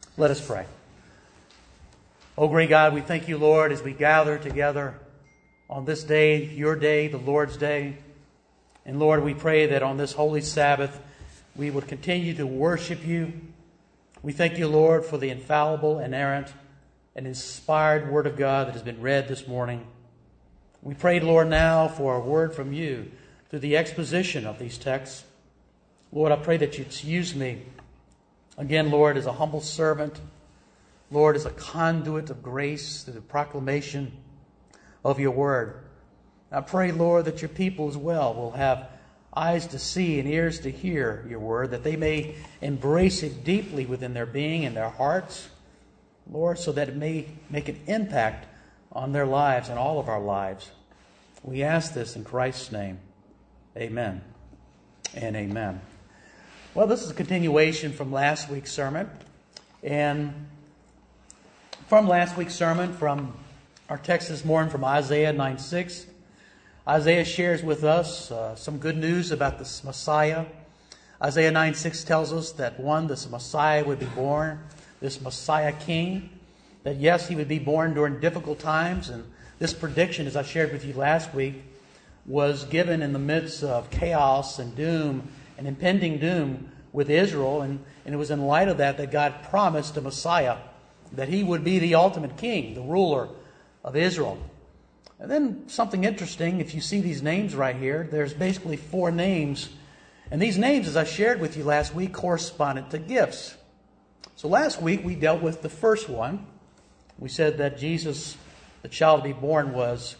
Let us pray. Oh, great God, we thank you, Lord, as we gather together on this day, your day, the Lord's day. And Lord, we pray that on this holy Sabbath, we would continue to worship you. We thank you, Lord, for the infallible, inerrant, and inspired Word of God that has been read this morning. We pray, Lord, now for a word from you through the exposition of these texts. Lord, I pray that you'd use me again, Lord, as a humble servant, Lord, as a conduit of grace through the proclamation of your word. I pray, Lord, that your people as well will have eyes to see and ears to hear your word, that they may embrace it deeply within their being and their hearts, Lord, so that it may make an impact on their lives and all of our lives. We ask this in Christ's name. Amen and amen. Well, this is a continuation from last week's sermon. And from last week's sermon, from our text this morning from Isaiah 9:6, Isaiah shares with us some good news about this Messiah. Isaiah 9:6 tells us that this Messiah would be born, this Messiah King, that yes, he would be born during difficult times. And this prediction, as I shared with you last week, was given in the midst of chaos and doom and impending doom with Israel. And it was in light of that God promised a Messiah, that he would be the ultimate king, the ruler of Israel. And then something interesting, if you see these names right here, there's basically 4 names. And these names, as I shared with you last week, corresponded to gifts. So last week we dealt with the first one. We said that Jesus, the child to be born, was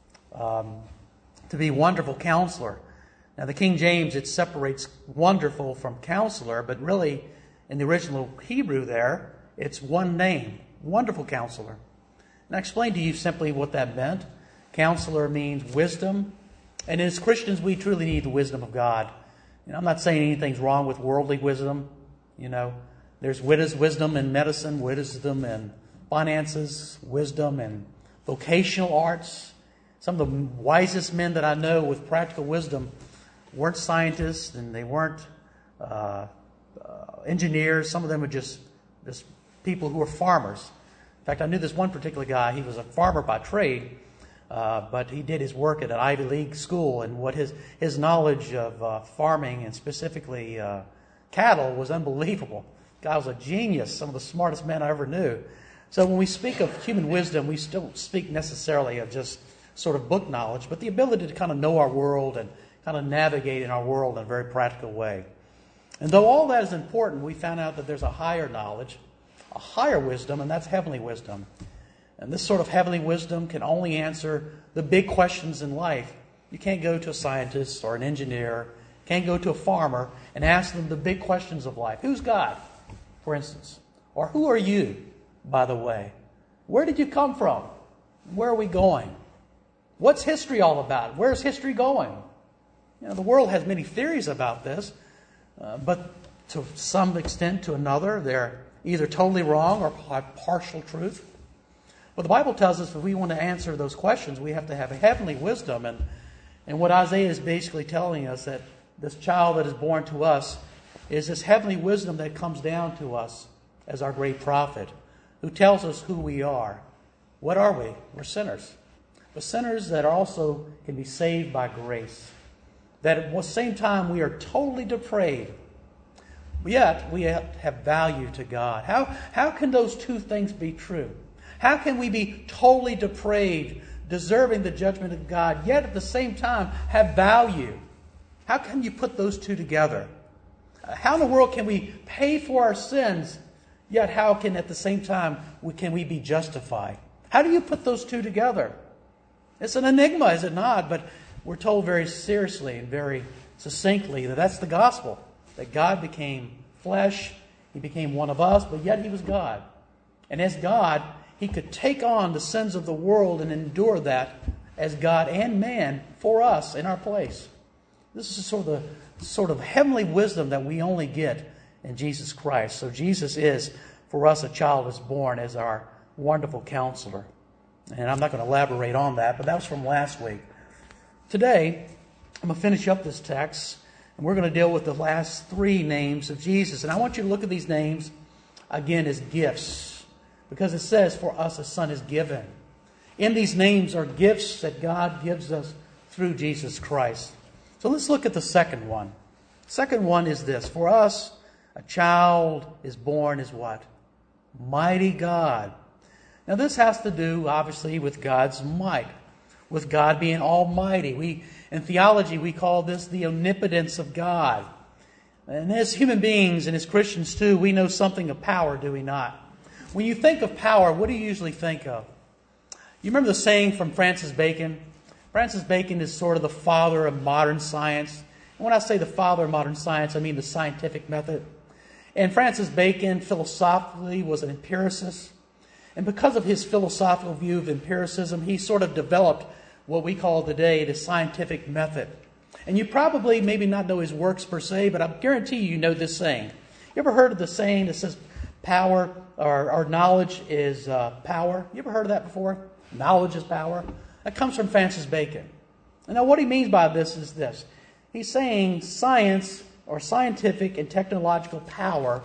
to be Wonderful Counselor. Now the King James, it separates wonderful from counselor, but really in the original Hebrew there, it's one name, Wonderful Counselor. And I explained to you simply what that meant. Counselor means wisdom. And as Christians, we truly need the wisdom of God. I'm not saying anything's wrong with worldly wisdom. There's wisdom in medicine, wisdom in finances, wisdom in vocational arts. Some of the wisest men that I know with practical wisdom weren't scientists, and they weren't engineers. Some of them were just people who were farmers. In fact, I knew this one particular guy. He was a farmer by trade, but he did his work at an Ivy League school, and what his knowledge of farming and specifically cattle was unbelievable. The guy was a genius, some of the smartest men I ever knew. So when we speak of human wisdom, we don't speak necessarily of just sort of book knowledge, but the ability to kind of know our world and kind of navigate in our world in a very practical way. And though all that is important, we found out that there's a higher knowledge, a higher wisdom, and that's heavenly wisdom. And this sort of heavenly wisdom can only answer the big questions in life. You can't go to a scientist or an engineer, can't go to a farmer and ask them the big questions of life. Who's God, for instance? Or who are you, by the way? Where did you come from? Where are we going? What's history all about? Where's history going? The world has many theories about this, but to some extent to another, they're either totally wrong or have partial truth. But the Bible tells us if we want to answer those questions, we have to have a heavenly wisdom. And what Isaiah is basically telling us, that this child that is born to us is this heavenly wisdom that comes down to us as our great prophet, who tells us who we are. What are we? We're sinners. But sinners that also can be saved by grace. That at the same time we are totally depraved, yet we have value to God. How can those two things be true? How can we be totally depraved, deserving the judgment of God, yet at the same time have value? How can you put those two together? How in the world can we pay for our sins, yet how can at the same time can we be justified? How do you put those two together? It's an enigma, is it not? But we're told very seriously and very succinctly that that's the gospel. That God became flesh, He became one of us, but yet He was God. And as God, He could take on the sins of the world and endure that as God and man for us in our place. This is sort of heavenly wisdom that we only get in Jesus Christ. So Jesus is, for us, a child is born as our wonderful counselor. And I'm not going to elaborate on that, but that was from last week. Today, I'm going to finish up this text, and we're going to deal with the last 3 names of Jesus. And I want you to look at these names. again, is gifts. Because it says, for us a son is given. In these names are gifts that God gives us through Jesus Christ. So let's look at the second one. Second one is this. For us, a child is born as what? Mighty God. Now this has to do, obviously, with God's might. With God being almighty. In theology, we call this the omnipotence of God. And as human beings and as Christians too, we know something of power, do we not? When you think of power, what do you usually think of? You remember the saying from Francis Bacon? Francis Bacon is sort of the father of modern science. And when I say the father of modern science, I mean the scientific method. And Francis Bacon, philosophically, was an empiricist. And because of his philosophical view of empiricism, he sort of developed what we call today the scientific method. And you probably maybe not know his works per se, but I guarantee you know this saying. You ever heard of the saying that says power or knowledge is power? You ever heard of that before? Knowledge is power. That comes from Francis Bacon. And now what he means by this is this. He's saying science or scientific and technological power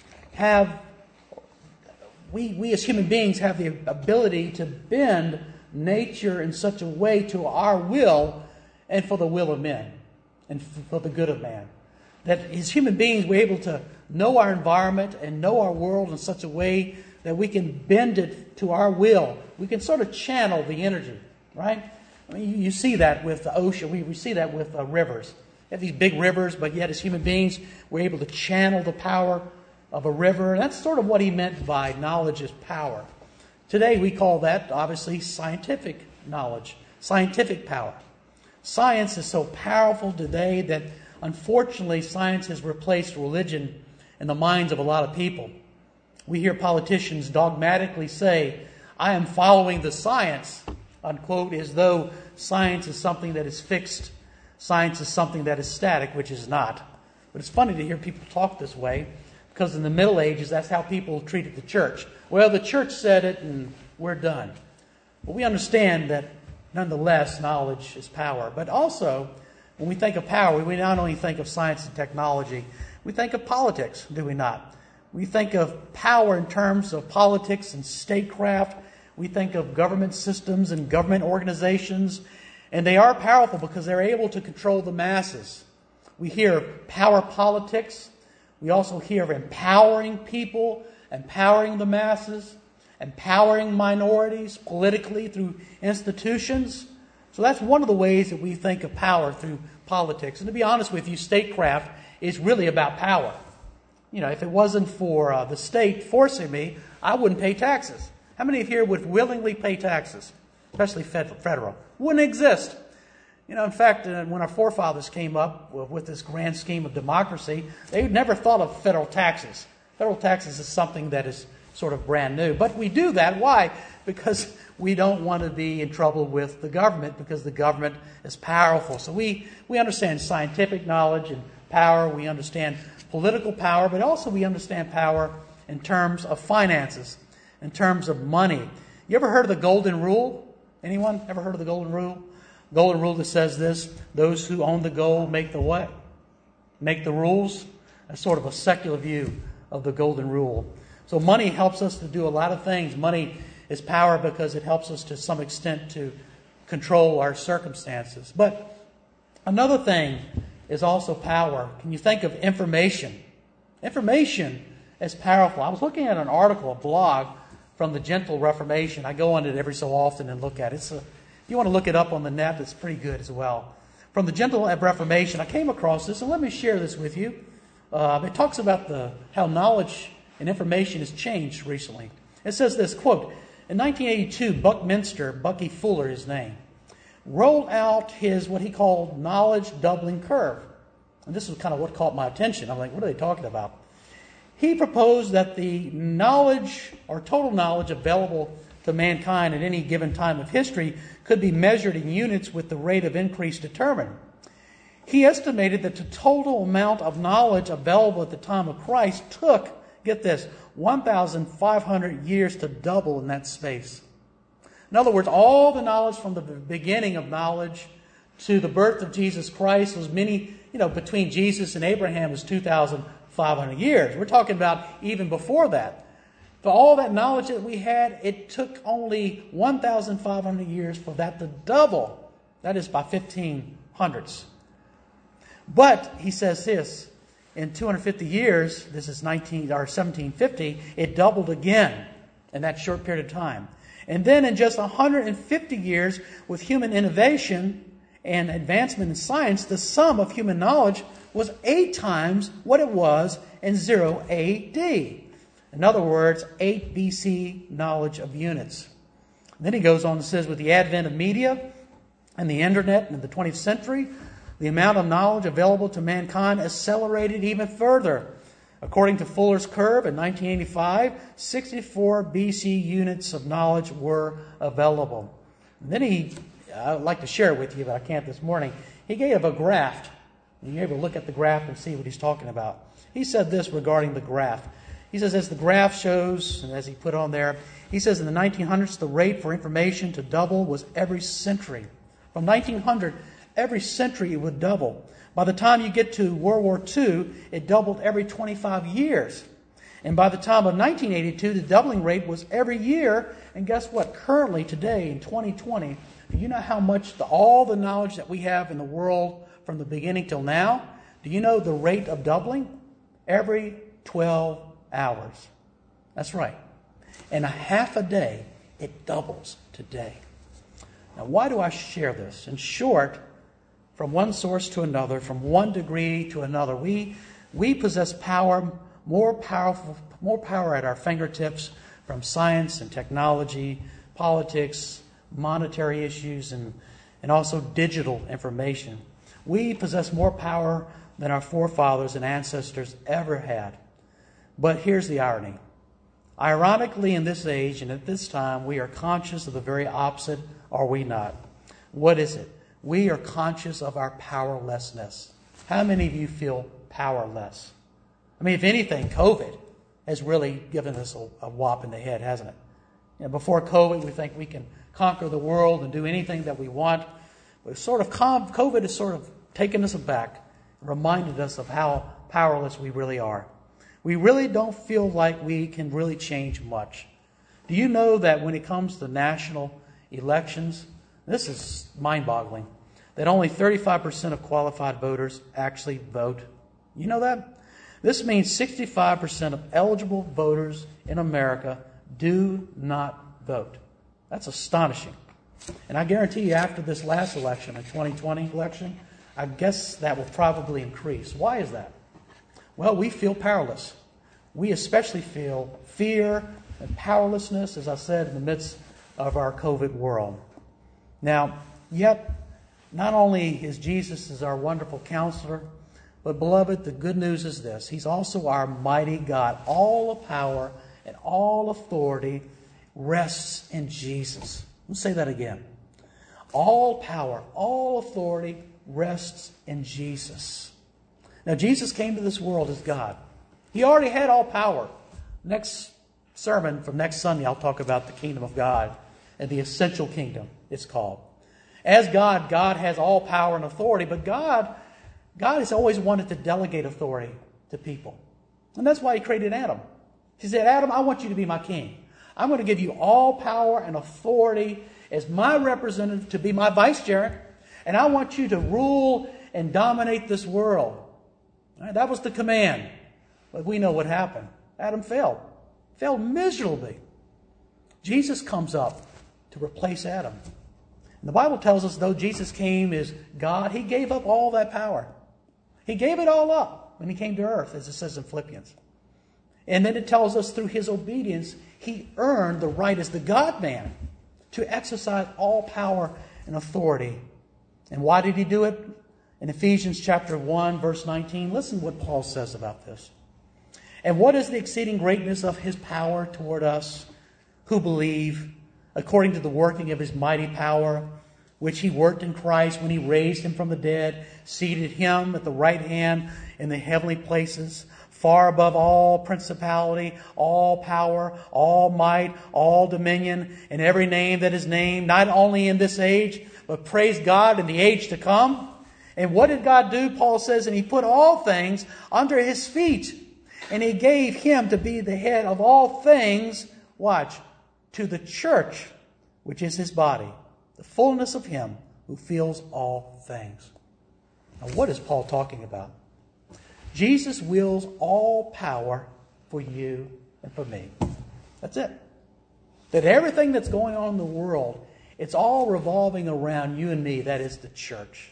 we as human beings have the ability to bend nature in such a way to our will and for the will of men and for the good of man. That as human beings we're able to know our environment and know our world in such a way that we can bend it to our will. We can sort of channel the energy, right? I mean, you see that with the ocean. We see that with rivers. We have these big rivers, but yet as human beings we're able to channel the power of a river. And that's sort of what he meant by knowledge is power. Today we call that, obviously, scientific knowledge, scientific power. Science is so powerful today that, unfortunately, science has replaced religion in the minds of a lot of people. We hear politicians dogmatically say, I am following the science, unquote, as though science is something that is fixed. Science is something that is static, which is not. But it's funny to hear people talk this way, because in the Middle Ages, that's how people treated the church. Well, the church said it, and we're done. But we understand that, nonetheless, knowledge is power. But also, when we think of power, we not only think of science and technology, we think of politics, do we not? We think of power in terms of politics and statecraft. We think of government systems and government organizations. And they are powerful because they're able to control the masses. We hear power politics. We also hear of empowering people, empowering the masses, empowering minorities politically through institutions. So that's one of the ways that we think of power through politics. And to be honest with you, statecraft is really about power. You know, if it wasn't for the state forcing me, I wouldn't pay taxes. How many of here would willingly pay taxes, especially federal? Wouldn't exist. You know, in fact, when our forefathers came up with this grand scheme of democracy, they never thought of federal taxes. Federal taxes is something that is sort of brand new. But we do that. Why? Because we don't want to be in trouble with the government, because the government is powerful. So we understand scientific knowledge and power. We understand political power, but also we understand power in terms of finances, in terms of money. You ever heard of the Golden Rule? Anyone ever heard of the Golden Rule? Golden Rule that says this: those who own the gold make the what? Make the rules. That's sort of a secular view of the Golden Rule. So money helps us to do a lot of things. Money is power because it helps us to some extent to control our circumstances. But another thing is also power. Can you think of information? Information is powerful. I was looking at an article, a blog from the Gentle Reformation. I go on it every so often and look at it. If you want to look it up on the net, it's pretty good as well. From the Gentle Reformation, I came across this, and let me share this with you. It talks about how knowledge and information has changed recently. It says this, quote, in 1982, Buckminster, Bucky Fuller his name, rolled out his what he called knowledge doubling curve. And this is kind of what caught my attention. I'm like, what are they talking about? He proposed that the knowledge or total knowledge available to mankind at any given time of history could be measured in units with the rate of increase determined. He estimated that the total amount of knowledge available at the time of Christ took, get this, 1,500 years to double in that space. In other words, all the knowledge from the beginning of knowledge to the birth of Jesus Christ was between Jesus and Abraham was 2,000 1,500 years. We're talking about even before that. For all that knowledge that we had, it took only 1,500 years for that to double. That is by 1500s. But he says this, in 250 years, this is 1750, it doubled again in that short period of time. And then in just 150 years, with human innovation and advancement in science, the sum of human knowledge was 8 times what it was in 0 AD. In other words, 8 BC knowledge of units. And then he goes on and says, with the advent of media and the internet in the 20th century, the amount of knowledge available to mankind accelerated even further. According to Fuller's curve in 1985, 64 BC units of knowledge were available. And then I would like to share it with you, but I can't this morning. He gave a graph. You're able to look at the graph and see what he's talking about. He said this regarding the graph. He says, as the graph shows, and as he put on there, he says in the 1900s, the rate for information to double was every century. From 1900, every century it would double. By the time you get to World War II, it doubled every 25 years. And by the time of 1982, the doubling rate was every year. And guess what? Currently, today, in 2020, do you know how much all the knowledge that we have in the world from the beginning till now? Do you know the rate of doubling? Every 12 hours. That's right. In a half a day, it doubles today. Now, why do I share this? In short, from one source to another, from one degree to another, we possess power, more power at our fingertips from science and technology, politics, monetary issues, and also digital information. We possess more power than our forefathers and ancestors ever had. But here's the irony. Ironically, in this age and at this time, we are conscious of the very opposite, are we not? What is it? We are conscious of our powerlessness. How many of you feel powerless? I mean, if anything, COVID has really given us a whop in the head, hasn't it? You know, before COVID, we think we can conquer the world and do anything that we want. But COVID has sort of taken us aback, reminded us of how powerless we really are. We really don't feel like we can really change much. Do you know that when it comes to national elections, this is mind-boggling, that only 35% of qualified voters actually vote? You know that? This means 65% of eligible voters in America do not vote. That's astonishing. And I guarantee you after this last election, the 2020 election, I guess that will probably increase. Why is that? Well, we feel powerless. We especially feel fear and powerlessness, as I said, in the midst of our COVID world. Now, yet, not only is Jesus our wonderful counselor, but beloved, the good news is this. He's also our mighty God. All of power and all authority rests in Jesus. Let's say that again. All power, all authority rests in Jesus. Now, Jesus came to this world as God. He already had all power. Next sermon from next Sunday, I'll talk about the kingdom of God and the essential kingdom, it's called. As God, God has all power and authority, but God has always wanted to delegate authority to people. And that's why He created Adam. He said, Adam, I want you to be my king. I'm going to give you all power and authority as my representative to be my vicegerent, and I want you to rule and dominate this world. All right, that was the command. But we know what happened. Adam failed miserably. Jesus comes up to replace Adam. And the Bible tells us, though Jesus came as God, He gave up all that power. He gave it all up when He came to earth, as it says in Philippians. And then it tells us through His obedience, He earned the right as the God-man to exercise all power and authority. And why did He do it? In Ephesians chapter 1, verse 19, listen what Paul says about this. And what is the exceeding greatness of His power toward us who believe, according to the working of His mighty power, which He worked in Christ when He raised Him from the dead, seated Him at the right hand in the heavenly places, far above all principality, all power, all might, all dominion, and every name that is named, not only in this age, but praise God in the age to come. And what did God do? Paul says, and He put all things under His feet. And He gave Him to be the head of all things, watch, to the church, which is His body, the fullness of Him who fills all things. Now, what is Paul talking about? Jesus wields all power for you and for me. That's it. That everything that's going on in the world, it's all revolving around you and me. That is the church.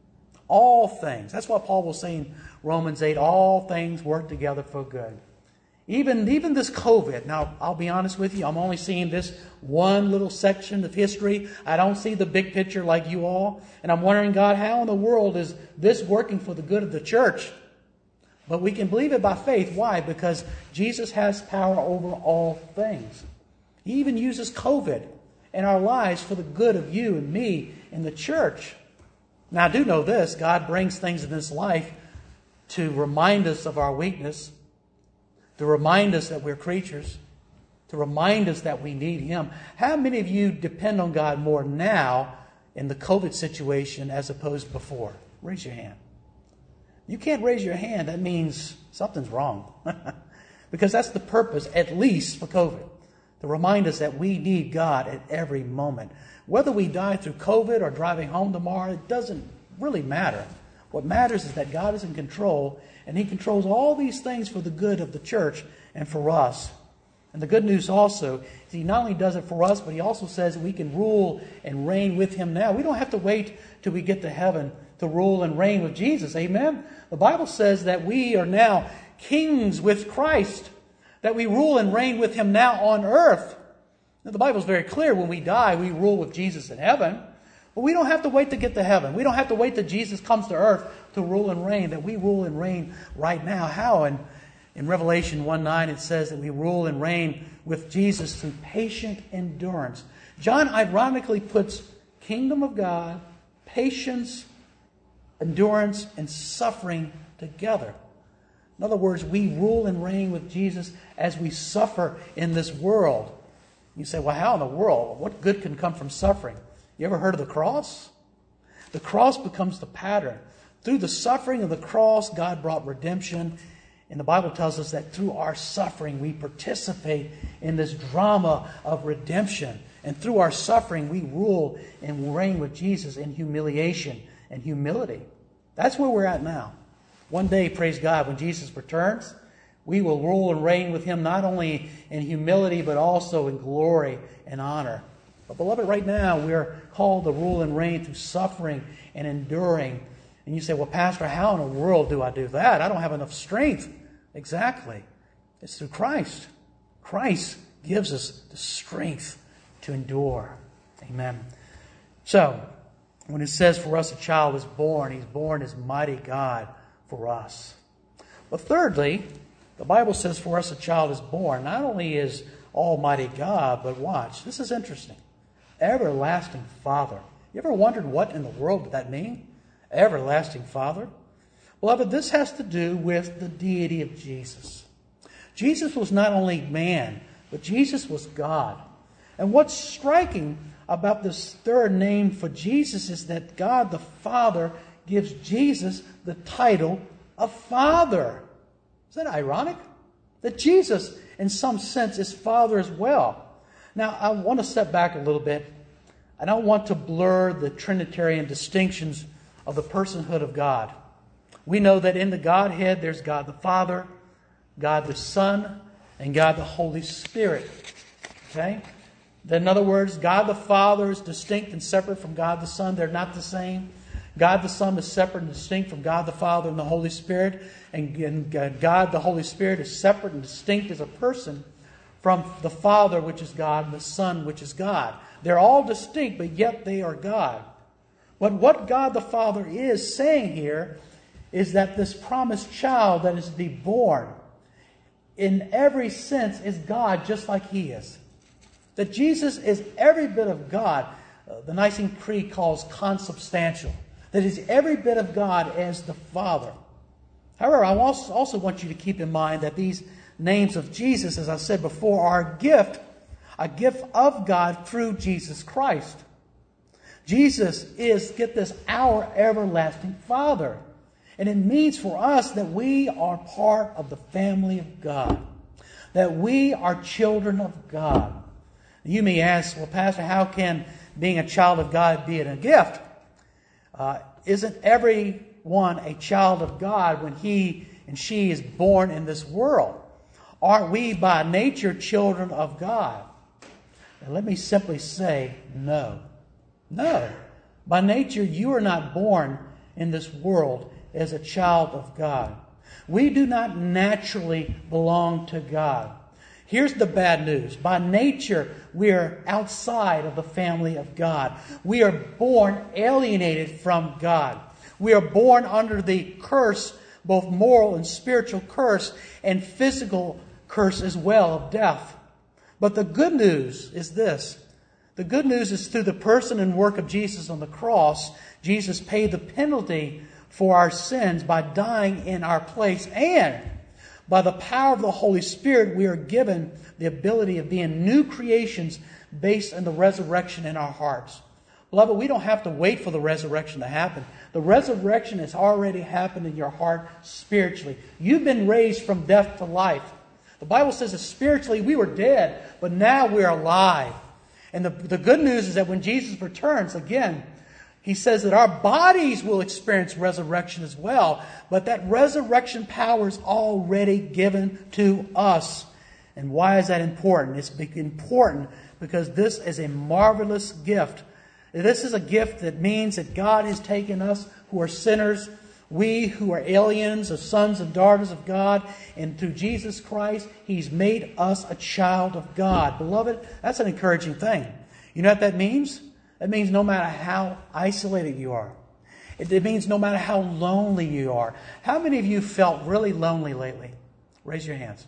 All things. That's what Paul was saying in Romans 8. All things work together for good. Even this COVID. Now, I'll be honest with you. I'm only seeing this one little section of history. I don't see the big picture like you all. And I'm wondering, God, how in the world is this working for the good of the church? But we can believe it by faith. Why? Because Jesus has power over all things. He even uses COVID in our lives for the good of you and me and the church. Now, I do know this. God brings things in this life to remind us of our weakness, to remind us that we're creatures, to remind us that we need Him. How many of you depend on God more now in the COVID situation as opposed to before? Raise your hand. You can't raise your hand. That means something's wrong. Because that's the purpose, at least for COVID, to remind us that we need God at every moment. Whether we die through COVID or driving home tomorrow, it doesn't really matter. What matters is that God is in control, and He controls all these things for the good of the church and for us. And the good news also is He not only does it for us, but He also says we can rule and reign with Him now. We don't have to wait till we get to heaven to rule and reign with Jesus. Amen? The Bible says that we are now kings with Christ, that we rule and reign with Him now on earth. Now, the Bible is very clear. When we die, we rule with Jesus in heaven. But we don't have to wait to get to heaven. We don't have to wait till Jesus comes to earth to rule and reign. That we rule and reign right now. How? In Revelation 1:9 it says that we rule and reign with Jesus through patient endurance. John ironically puts kingdom of God, patience, endurance, and suffering together. In other words, we rule and reign with Jesus as we suffer in this world. You say, well, how in the world? What good can come from suffering? You ever heard of the cross? The cross becomes the pattern. Through the suffering of the cross, God brought redemption. And the Bible tells us that through our suffering, we participate in this drama of redemption. And through our suffering, we rule and reign with Jesus in humiliation and humility. That's where we're at now. One day, praise God, when Jesus returns, we will rule and reign with Him not only in humility, but also in glory and honor. But beloved, right now, we're called to rule and reign through suffering and enduring. And you say, well, Pastor, how in the world do I do that? I don't have enough strength. Exactly. It's through Christ. Christ gives us the strength to endure. Amen. So, when it says for us a child is born, He's born as mighty God for us. But thirdly, the Bible says for us a child is born. Not only is Almighty God, but watch, this is interesting. Everlasting Father. You ever wondered what in the world did that mean? Everlasting Father. Beloved, this has to do with the deity of Jesus. Jesus was not only man, but Jesus was God. And what's striking about this third name for Jesus is that God the Father gives Jesus the title of Father. Is that ironic? That Jesus, in some sense, is Father as well. Now, I want to step back a little bit. I don't want to blur the Trinitarian distinctions of the personhood of God. We know that in the Godhead, there's God the Father, God the Son, and God the Holy Spirit. Okay? In other words, God the Father is distinct and separate from God the Son. They're not the same. God the Son is separate and distinct from God the Father and the Holy Spirit. And God the Holy Spirit is separate and distinct as a person from the Father, which is God, and the Son, which is God. They're all distinct, but yet they are God. But what God the Father is saying here is that this promised child that is to be born, in every sense, is God just like He is. That Jesus is every bit of God. The Nicene Creed calls consubstantial. That is every bit of God as the Father. However, I also want you to keep in mind that these names of Jesus, as I said before, are a gift of God through Jesus Christ. Jesus is, get this, our everlasting Father. And it means for us that we are part of the family of God, that we are children of God. You may ask, well, Pastor, how can being a child of God be a gift? Isn't everyone a child of God when he and she is born in this world? Aren't we by nature children of God? And let me simply say no. No. By nature, you are not born in this world as a child of God. We do not naturally belong to God. Here's the bad news. By nature, we are outside of the family of God. We are born alienated from God. We are born under the curse, both moral and spiritual curse, and physical curse as well of death. But the good news is this. The good news is through the person and work of Jesus on the cross, Jesus paid the penalty for our sins by dying in our place. And by the power of the Holy Spirit, we are given the ability of being new creations based on the resurrection in our hearts. Beloved, we don't have to wait for the resurrection to happen. The resurrection has already happened in your heart spiritually. You've been raised from death to life. The Bible says that spiritually we were dead, but now we are alive. And the good news is that when Jesus returns, again, He says that our bodies will experience resurrection as well. But that resurrection power is already given to us. And why is that important? It's important because this is a marvelous gift. This is a gift that means that God has taken us who are sinners, we who are aliens, the sons and daughters of God, and through Jesus Christ, He's made us a child of God. Beloved, that's an encouraging thing. You know what that means? That means no matter how isolated you are. It means no matter how lonely you are. How many of you felt really lonely lately? Raise your hands.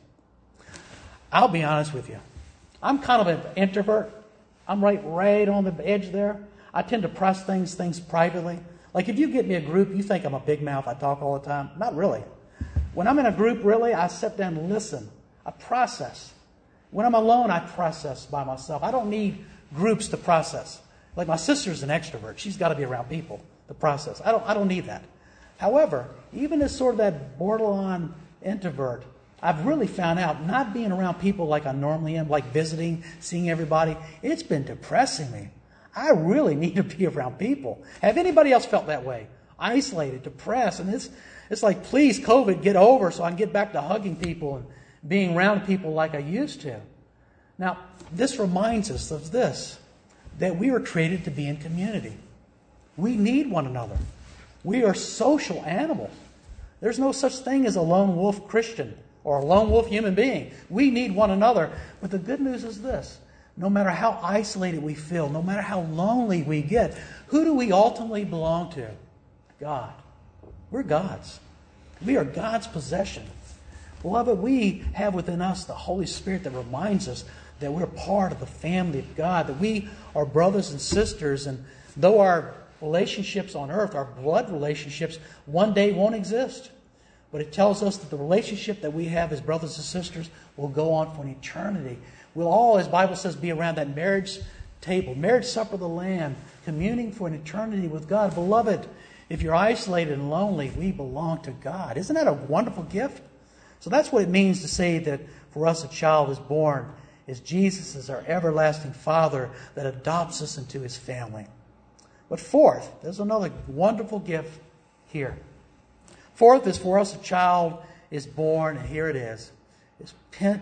I'll be honest with you. I'm kind of an introvert. I'm right on the edge there. I tend to press things privately. Like if you get me a group, you think I'm a big mouth, I talk all the time. Not really. When I'm in a group, really, I sit down and listen. I process. When I'm alone, I process by myself. I don't need groups to process. Like my sister's an extrovert. She's got to be around people to process. I don't need that. However, even as sort of that borderline introvert, I've really found out not being around people like I normally am, like visiting, seeing everybody, it's been depressing me. I really need to be around people. Have anybody else felt that way? Isolated, depressed, and it's like, please, COVID, get over so I can get back to hugging people and being around people like I used to. Now, this reminds us of this, that we were created to be in community. We need one another. We are social animals. There's no such thing as a lone wolf Christian or a lone wolf human being. We need one another. But the good news is this. No matter how isolated we feel, no matter how lonely we get, who do we ultimately belong to? God. We're God's. We are God's possession. Beloved, we have within us the Holy Spirit that reminds us that we're part of the family of God, that we are brothers and sisters, and though our relationships on earth, our blood relationships, one day won't exist. But it tells us that the relationship that we have as brothers and sisters will go on for an eternity. We'll all, as the Bible says, be around that marriage table, marriage supper of the Lamb, communing for an eternity with God. Beloved, if you're isolated and lonely, we belong to God. Isn't that a wonderful gift? So that's what it means to say that for us a child is born, is Jesus is our everlasting Father that adopts us into His family. But fourth, there's another wonderful gift here. Fourth is for us a child is born, and here it is. It's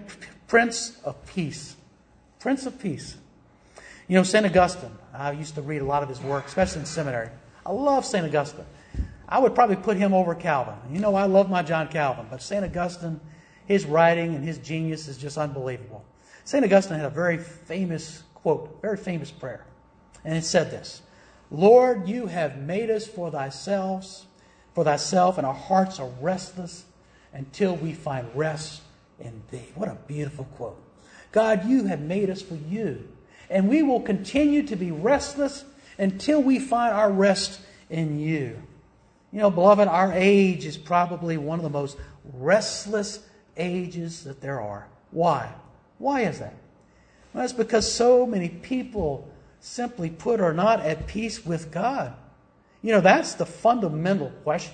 Prince of Peace. Prince of Peace. You know, St. Augustine, I used to read a lot of his work, especially in seminary. I love St. Augustine. I would probably put him over Calvin. You know, I love my John Calvin, but St. Augustine, his writing and his genius is just unbelievable. St. Augustine had a very famous quote, very famous prayer. And it said this, Lord, you have made us for thyself, and our hearts are restless until we find rest in thee. What a beautiful quote. God, you have made us for you. And we will continue to be restless until we find our rest in you. You know, beloved, our age is probably one of the most restless ages that there are. Why? Why is that? Well, it's because so many people simply put, are not at peace with God? You know, that's the fundamental question.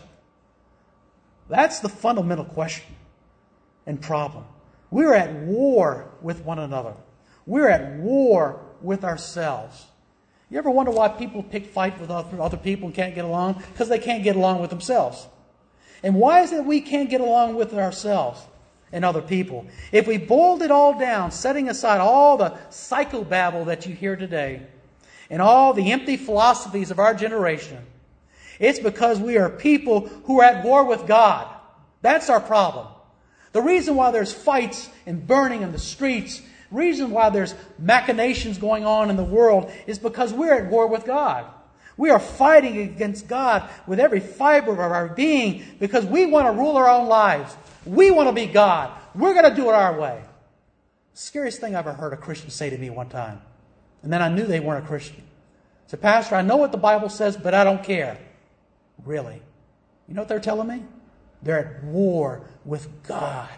That's the fundamental question and problem. We're at war with one another. We're at war with ourselves. You ever wonder why people pick fight with other people and can't get along? Because they can't get along with themselves. And why is it we can't get along with ourselves and other people? If we boiled it all down, setting aside all the psychobabble that you hear today and all the empty philosophies of our generation, it's because we are people who are at war with God. That's our problem. The reason why there's fights and burning in the streets, the reason why there's machinations going on in the world is because we're at war with God. We are fighting against God with every fiber of our being because we want to rule our own lives. We want to be God. We're going to do it our way. The scariest thing I ever heard a Christian say to me one time. And then I knew they weren't a Christian. I said, Pastor, I know what the Bible says, but I don't care. Really? You know what they're telling me? They're at war with God.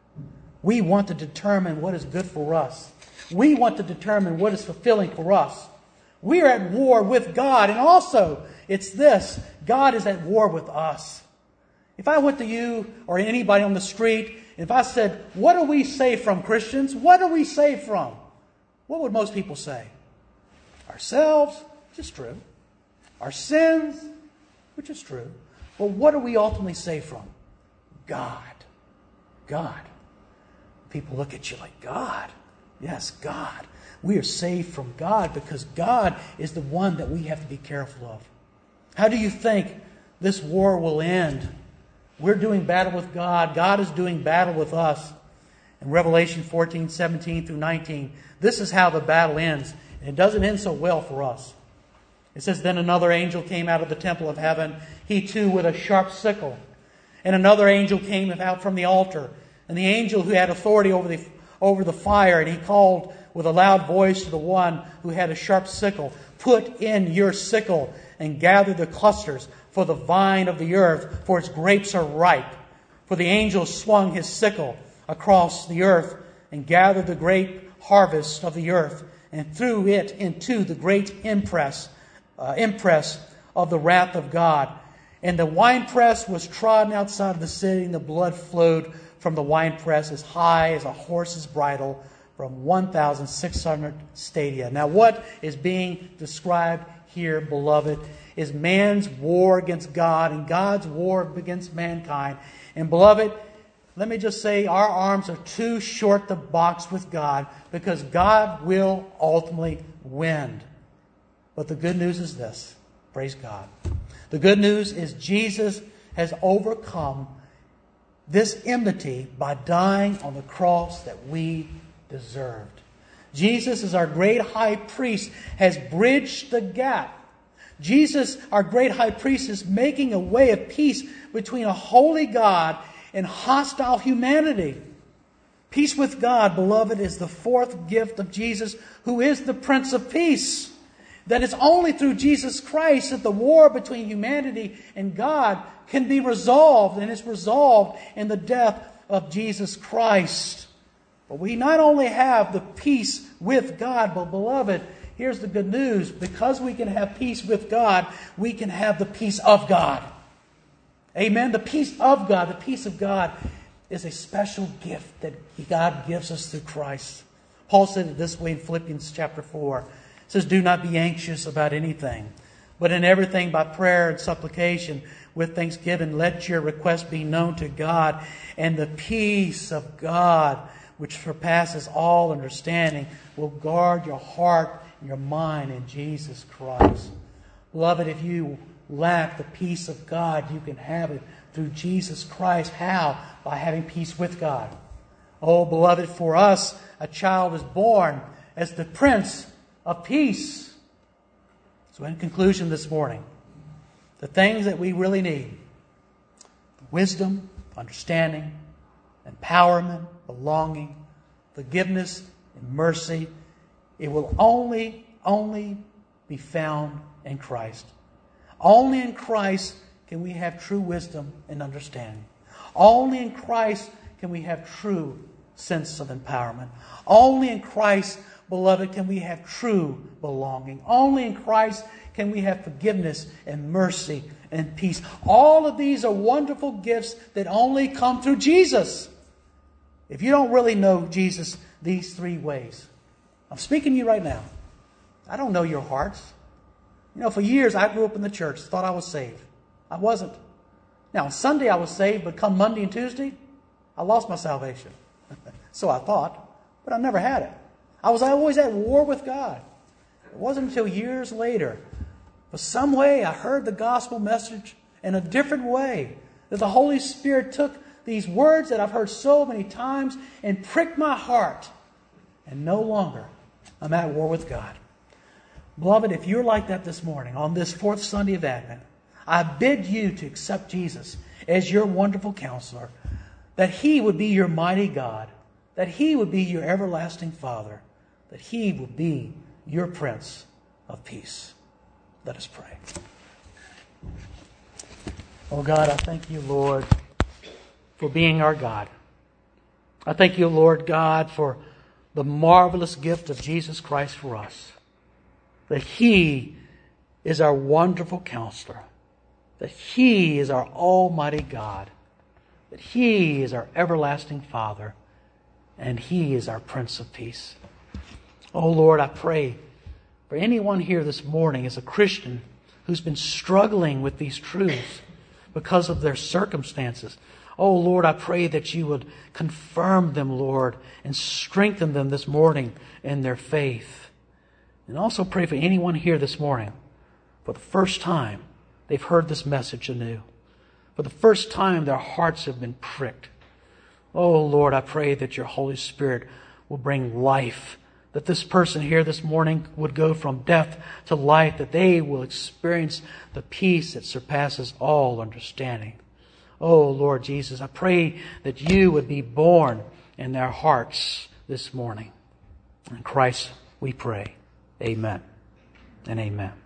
We want to determine what is good for us. We want to determine what is fulfilling for us. We are at war with God. And also, it's this. God is at war with us. If I went to you or anybody on the street, if I said, what are we saved from, Christians? What are we saved from? What would most people say? Ourselves, which is true. Our sins, which is true. But what are we ultimately saved from? God. God. People look at you like, God? Yes, God. We are saved from God because God is the one that we have to be careful of. How do you think this war will end? We're doing battle with God. God is doing battle with us. In Revelation 14, 17 through 19, this is how the battle ends. And it doesn't end so well for us. It says, Then another angel came out of the temple of heaven, he too with a sharp sickle. And another angel came out from the altar. And the angel who had authority over the fire, and he called with a loud voice to the one who had a sharp sickle, Put in your sickle and gather the clusters for the vine of the earth, for its grapes are ripe. For the angel swung his sickle across the earth and gathered the grape harvest of the earth and threw it into the great impress of the wrath of God. And the winepress was trodden outside of the city, and the blood flowed from the winepress as high as a horse's bridle from 1,600 stadia. Now what is being described here, beloved, is man's war against God and God's war against mankind. And beloved, let me just say our arms are too short to box with God because God will ultimately win. But the good news is this. Praise God. The good news is Jesus has overcome this enmity by dying on the cross that we deserved. Jesus, as our great high priest, has bridged the gap. Jesus, our great high priest, is making a way of peace between a holy God and hostile humanity. Peace with God, beloved, is the fourth gift of Jesus, who is the Prince of Peace. That it's only through Jesus Christ that the war between humanity and God can be resolved, and it's resolved in the death of Jesus Christ. But we not only have the peace with God, but beloved, here's the good news. Because we can have peace with God, we can have the peace of God. Amen? The peace of God, the peace of God is a special gift that God gives us through Christ. Paul said it this way in Philippians chapter 4. It says, Do not be anxious about anything, but in everything by prayer and supplication with thanksgiving, let your requests be known to God, and the peace of God, which surpasses all understanding, will guard your heart and your mind in Jesus Christ. Beloved, if you lack the peace of God, you can have it through Jesus Christ. How? By having peace with God. Oh, beloved, for us, a child is born as the Prince of Peace. So in conclusion this morning, the things that we really need, wisdom, understanding, empowerment, belonging, forgiveness, and mercy, it will only be found in Christ. Only in Christ can we have true wisdom and understanding. Only in Christ can we have true sense of empowerment. Only in Christ beloved, can we have true belonging. Only in Christ can we have forgiveness and mercy and peace. All of these are wonderful gifts that only come through Jesus. If you don't really know Jesus these three ways, I'm speaking to you right now. I don't know your hearts. For years I grew up in the church, thought I was saved. I wasn't. Now, on Sunday I was saved, but come Monday and Tuesday, I lost my salvation. So I thought, but I never had it. I was always at war with God. It wasn't until years later, for some way I heard the gospel message in a different way, that the Holy Spirit took these words that I've heard so many times and pricked my heart. And no longer I'm at war with God. Beloved, if you're like that this morning, on this fourth Sunday of Advent, I bid you to accept Jesus as your wonderful counselor, that He would be your mighty God, that He would be your everlasting Father, that He would be your Prince of Peace. Let us pray. Oh God, I thank you, Lord, for being our God. I thank you, Lord God, for the marvelous gift of Jesus Christ for us, that He is our wonderful counselor, that He is our almighty God, that He is our everlasting Father, and He is our Prince of Peace. Oh Lord, I pray for anyone here this morning as a Christian who's been struggling with these truths because of their circumstances. Oh Lord, I pray that you would confirm them, Lord, and strengthen them this morning in their faith. And also pray for anyone here this morning, for the first time they've heard this message anew. For the first time their hearts have been pricked. Oh Lord, I pray that your Holy Spirit will bring life, that this person here this morning would go from death to life, that they will experience the peace that surpasses all understanding. Oh Lord Jesus, I pray that you would be born in their hearts this morning. In Christ we pray. Amen and amen.